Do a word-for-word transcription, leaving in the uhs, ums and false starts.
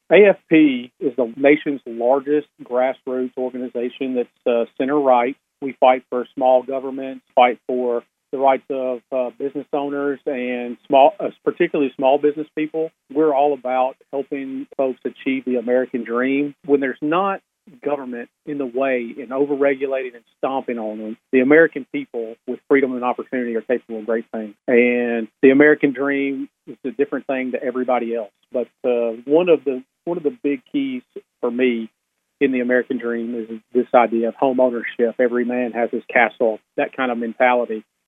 A F P is the nation's largest grassroots organization that's uh, center-right. We fight for small governments, fight for the rights of uh, business owners and small, uh, particularly small business people. We're all about helping folks achieve the American dream. When there's not government in the way and overregulating and stomping on them, the American people with freedom and opportunity are capable of great things. And the American dream is a different thing to everybody else. But uh, one of the one of the big keys for me in the American dream is this idea of home ownership. Every man has his castle, that kind of mentality.